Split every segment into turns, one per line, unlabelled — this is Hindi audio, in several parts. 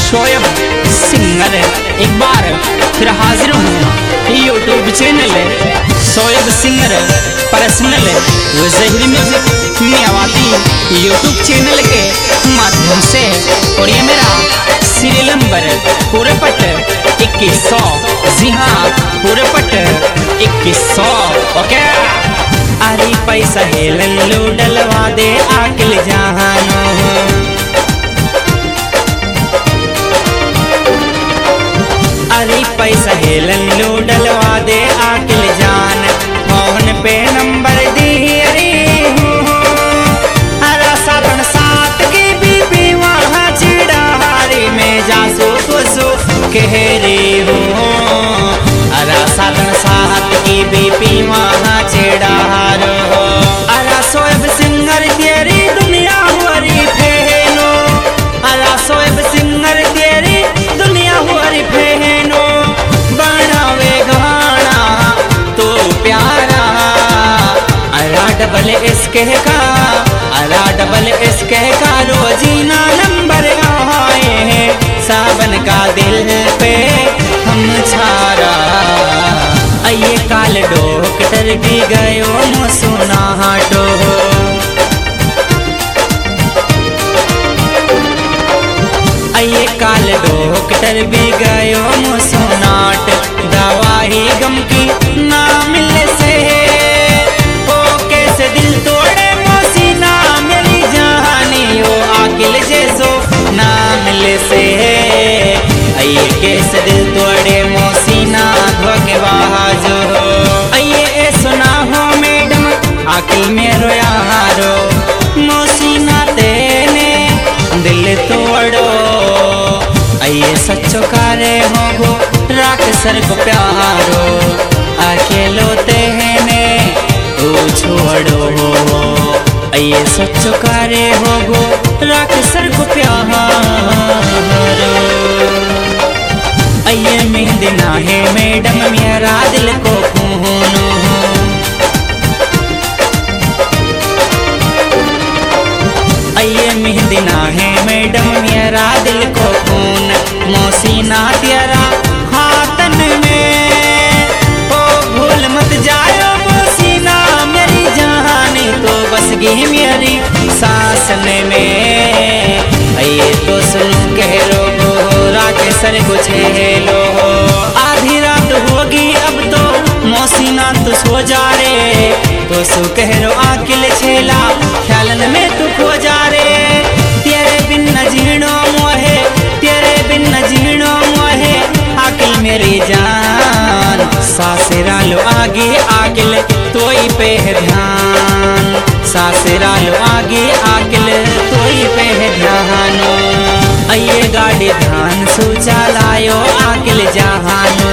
शोएब सिंगर एक बार फिर हाजिर हूँ YouTube channel Shoaib singer personal व ज़हीर म्यूजिक मियावाती यूट्यूब चैनल के माध्यम से। और ये मेरा सीरियल नंबर पूरे पट 2100, जी हाँ पूरे पट 2100। ओके अरे पैसा हेलन लो डलवा दे आकिल जहानो, अरे पैसा हेलन लो डलवा दे आकिल जान, फोन पे नंबर दी अरे 7 की बीबी वहाँ चिड़ारी में जासो कुसो कह रही हो, अरे 7 की बीबी वहाँ चिड़ार हो। अरे शोएब सिंगर तेरी दुनिया हुरी फेनो, अरे शोएब सिंगर तेरी दुनिया हुरी फेनो, बनावे गाना तो प्यारा अरा डबल इसके का, अरा डबल इसके का रोजीना नंबर आए हैं, सावन का दिल पे हम छारा। ये काल डॉक्टर भी गयो सुना हटो, ये काल डॉक्टर भी गयो सुनाट, दवा ही गम की ना मिले से ओ कैसे दिल तोड़े मोसीना मेरी जानी ओ आकिल जैसो ना मिले से, ये कैसे दिल तोड़े मोसीना धोखेबाज हो। ये सुना हो मैडम आकिल मेरो यारो, मोसीना तेने दिल तोड़ो, ये सच्चो कारे हो गो राख सर को प्यारो, अकेलो तेने ओ छोड़ो, ये सच्चो कारे हो गो राख सर को प्यारो। ये मेहंदी ना है मैडम मेरा दिल को खूनो, ये मेहंदी ना है मैडम मेरा दिल को खून, मोसीना तेरा हाथन में ओ भूल मत जायो मोसीना मेरी जानी तो बस गई मेरी सासन में, ये तो सुनो कह लो गोरा के सर कुछ हेलो, आधी रात होगी अब तो मोसीना तू सो जा रे, तो सो कह रो आकिल छेला ख्यालन में तू खो जा रे, तेरे बिन न जीणो मोहे, तेरे बिन न जीणो मोहे आकिल मेरी जान, सासरा लो आगे आकिल तोई पे ध्यान, सासरा लो आगे आकिल तोई पे ध्यानो, ये गाड़ी ध्यान सोचा लायो आकिल जहानो,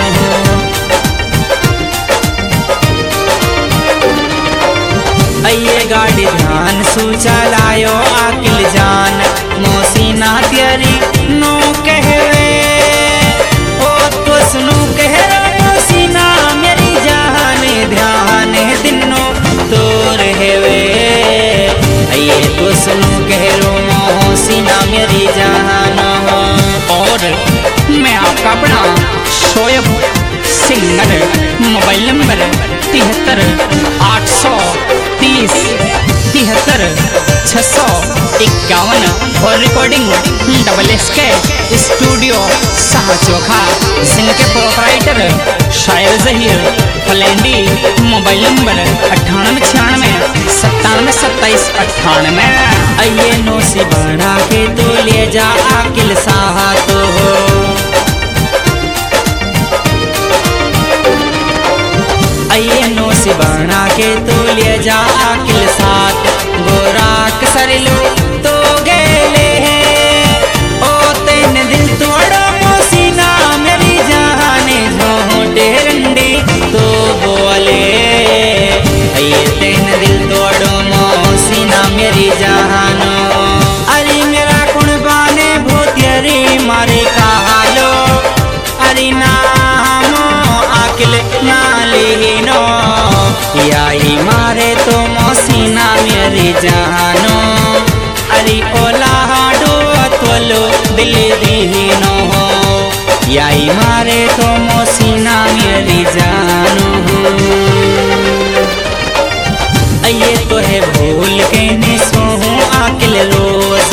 ये गाड़ी ध्यान सोचा लायो आकिल जान, मोसीना तेरी नो कहवे ओ तो सुनो कह मोसीना मेरी जान, ध्यान दिनो तो रहवे, ये तो सुनो कह रो मोसीना मेरी जान। और मैं आपका अपना शोएब सिंगर मोबाइल नंबर 73 830 73 651 और रिकॉर्डिंग SK स्टूडियो साहचोखा, जिनके प्रोपराइटर शायर ज़हीर फलेंडी, मोबाइल नंबर 9896 97 27 98। ये नोसी बढ़ा के तो ले जा आकिल साहा तो हो, ये नोसी बना के तो ले जा आकिल साथ, गोराक सर लो तो गेले ओ तेन दिल तोड़ो मोसीना मेरी जाने झोंटे रंडी तो बोले, ये तेन दिल तोड़ो मोसीना मेरी जानो, अरे मेरा कुर्बाने भूतियरी मारे कालो, अरे नामो आकिल नालीनो, याही मारे तो मोसीना मेरी जानो, अरे ओला हाडो तोलो दिल दी दीनो हो, याई मारे तो मोसीना मेरी जानो हो। ये तो है भूल के ने सोहूं आकिल रोज,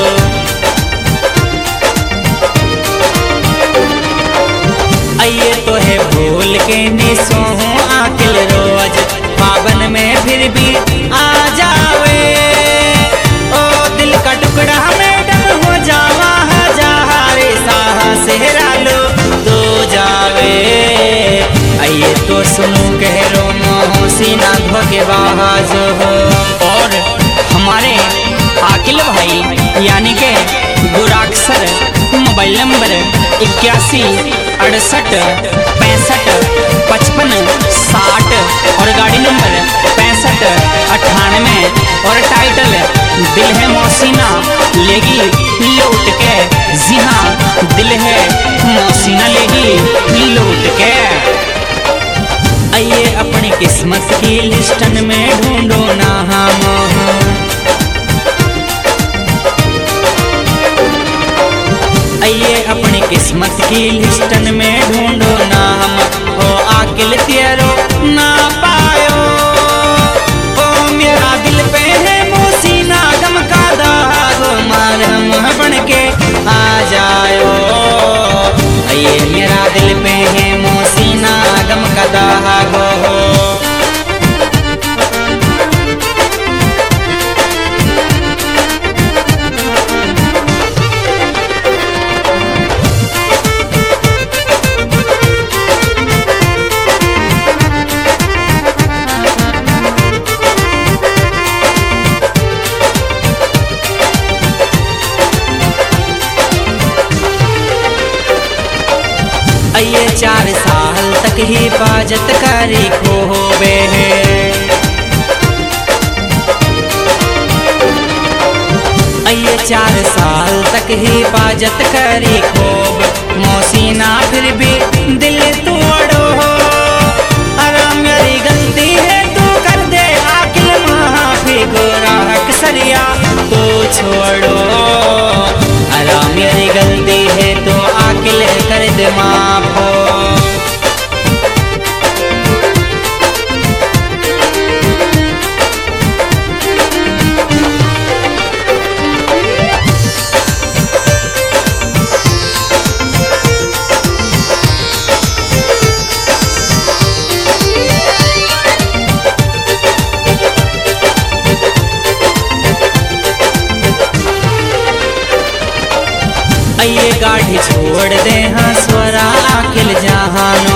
ये तो है भूल के ने सोहूं आकिल रोज। पावन में फिर भी आ जावे, ओ दिल का टुकड़ा मैडम हो जावा हजारे साहा सेहरा लो तो जावे। ये तो सुनू कह रो मोहसीना धोखेबाज हो। और हमारे आकिल भाई यानी के गुराक्सर मोबाइल नंबर 81 68 65 55 60 और गाड़ी नंबर 65 98 और टाइटल दिल है मोहसीना लेगी लौट के। जी हाँ, दिल है मोहसीना लेगी लौट के। आइए अपनी किस्मत की लिस्टन में ढूंढो ना हम, आइए अपनी किस्मत की लिस्टन में ढूंढो ना हम। ओ आकिल तेरो ना पायो, ओ मेरा दिल पे है मोहसीना गम का दाग, मरहम बन के आ जायो। ये मेरा दिल पे है मोहसीना गम का दाग हो। ये 4 साल तक हिफाजत करी खोबे, ये 4 साल तक हिफाजत करी खोब। मोहसीना फिर भी दिल तोड़ो, अरे मेरी गलती है तू कर दे आकिल माफी, गोराहक सरिया तो छोड़ो। अरे मेरी गलती है तो आकिल कर दे माफ हो। ये गाड़ी छोड़ दे हाँ स्वरा आकिल जहानो,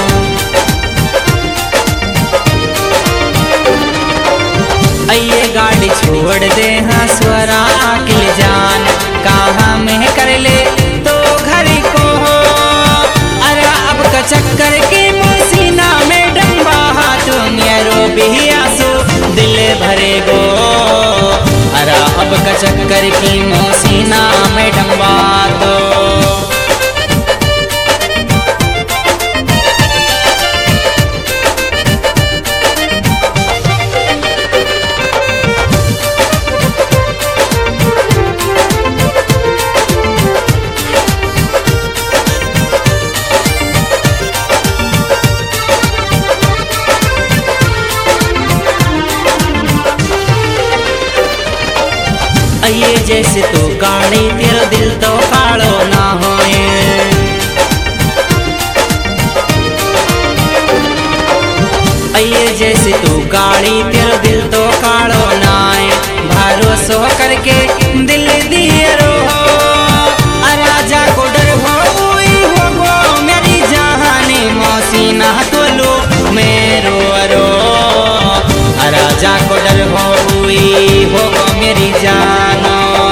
ये गाड़ी छोड़ दे हाँ स्वरा आकिल जान। कहाँ में कर ले तो घर को हो, अरे अब का चक्कर के मोहसीना में डंबा तो मेरो भी आंसू दिल भरे गो। अरे अब का चक्कर की मोहसीना में डंबा तो ये जैसे तो काली तेरा दिल तो कालो ना होए, ये जैसे तू काली तेरा दिल तो कालो ना है। भरोसा करके दिल दिए रो, राजा को डर हो मेरी जहानी मोहसीना तो लो मेरो रो। राजा को डर हो मेरी जानो।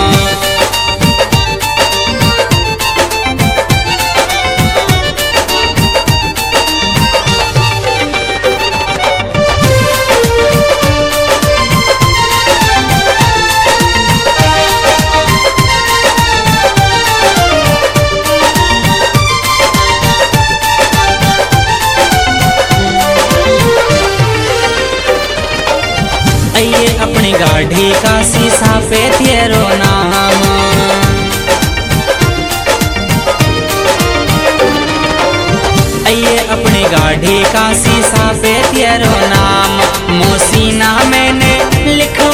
अपनी गाड़ी का शीशा पे तेरो नाम, पढ़ी का शीशा पे तेरो नाम, मोसीना मैंने लिखवा